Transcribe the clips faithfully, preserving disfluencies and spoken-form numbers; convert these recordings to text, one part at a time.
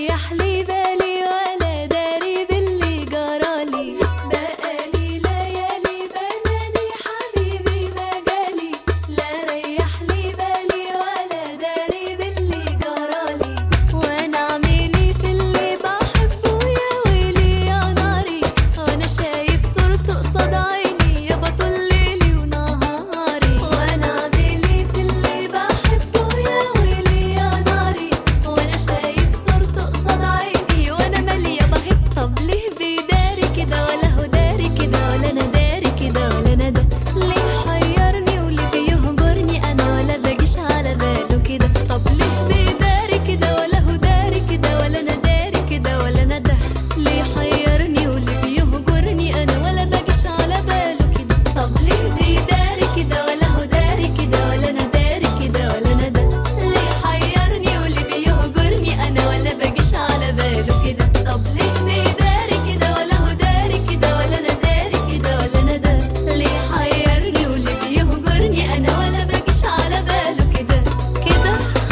ريح لي بالي ولا داري باللي جرالي. بقالي ليالي بنادي حبيبي ما جالي، لا ريح لي بالي ولا داري باللي جرالي. وانا اعملي في اللي بحبه يا ويلي يا ناري، وانا شايف صورته قصاد عيني يا بطل ليلي ونهاري. وانا اعملي في اللي بحبه يا ويلي يا ناري، وانا شايف صورته قصاد عيني وانا ماليه بحب. طب ليه بيداري كده ولا هو داري كده ولا انا داري كده ولا انا ده؟ ليه حيرني وليه بيهجرني انا ولا باجيش على باله كده؟ طب ليه بيداري كده ولا هو داري كده ولا انا داري كده ولا انا ده؟ ليه حيرني وليه بيهجرني انا ولا باجيش على باله كده؟ طب ليه بيداري كده ولا هو داري كده ولا انا داري كده ولا انا ده؟ ليه حيرني وليه بيهجرني انا ولا باجيش على باله كده؟ طب ليه بيداري كده ولا هو داري كده ولا انا داري كده ولا انا ده؟ ليه حيرني وليه بيهجرني انا ولا باجيش على باله كده كده؟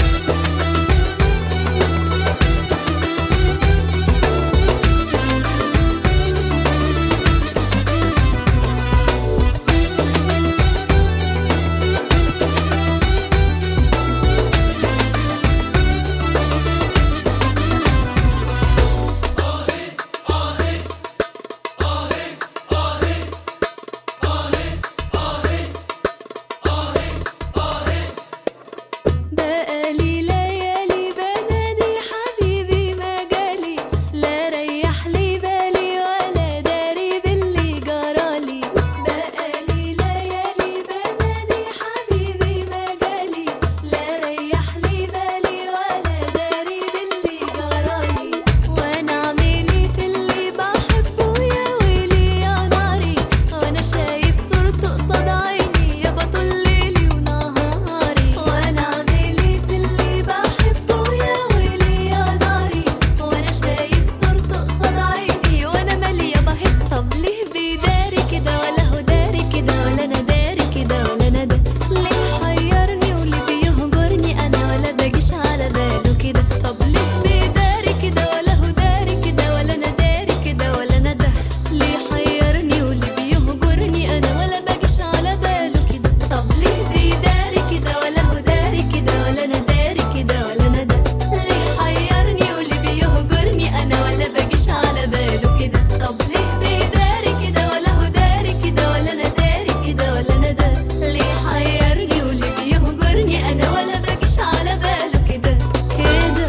بقالي ليالي بنادي حبيبي ما جالي، لا ريح لي بالي ولا داري باللي جرالي. بقالي ليالي بنادي حبيبي ما جالي، لا ريح لي بالي ولا داري باللي جرالي. وانا اعملي في اللي بحبه يا ويلي يا ناري، وانا شايف صورته قصاد عيني يا بطل ليلي ونهاري. وانا اعملي في اللي بحبه يا ويلي يا ناري، وانا شايف صورته قصاد عيني وانا ماليه بحب. طب ليه بيداري كده ولا هو داري كده ولا انا داري كده ولا انا ده؟ ليه حيرني وليه بيهجرني انا ولا باجيش على باله كده؟ طب ليه بيداري كده ولا هو داري كده ولا انا داري كده ولا انا ده؟ ليه حيرني وليه بيهجرني انا ولا باجيش على باله كده؟ طب ليه بيداري كده ولا هو داري كده ولا انا داري كده ولا انا ده؟ ليه حيرني وليه بيهجرني انا ولا باجيش على باله كده؟ طب ليه بيداري كده ولا هو داري كده ولا انا داري كده ولا انا ده؟ ليه حيرني وليه بيهجرني انا ولا باجيش على باله كده كده؟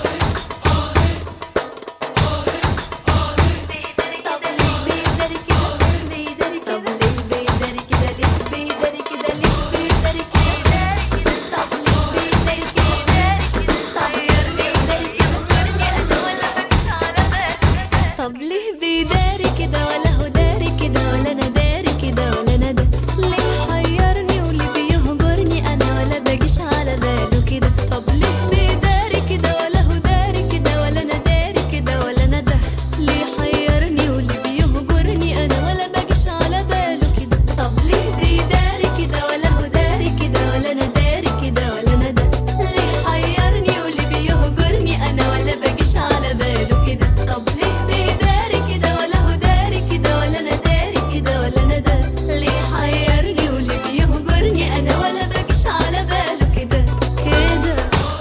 طب ليه بيداري كده بيداري كده؟ طب ليه بيداري كده ليه بيداري كده ليه بيداري كده؟ طب ليه بيداري كده حيرني بيداري كده انا ولا باجيش على باله كده؟ طب ليه بيداري كده ولا هو داري كده ولا انا داري كده ولا انا ده؟ ليه حيرني وليه بيهجرني انا ولا باجيش على باله كده؟ طب ليه بيداري كده ولا هو داري كده ولا انا داري كده ولا انا ده؟ ليه حيرني وليه بيهجرني انا ولا باجيش على باله كده؟ طب ليه بيداري كده ولا هو داري كده ولا انا داري كده ولا انا ده؟ ليه حيرني وليه بيهجرني انا ولا باجيش على باله كده؟ طب ليه بيداري كده ولا هو داري كده ولا انا داري كده ولا انا ده؟ ليه حيرني وليه بيهجرني انا ولا باجيش على باله كده كده؟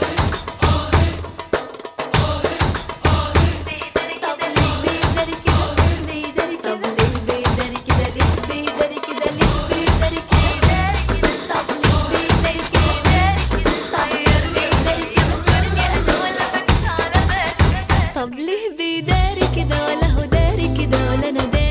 طب ليه بيداري كده بيداري كده؟ طب ليه بيداري كده ليه بيداري كده ليه بيداري كده؟ طب ليه بيداري كده حيرني بيداري كده انا ولا باجيش على باله كده؟ طب ليه بيداري كده ولا هو داري كده ولا انا داري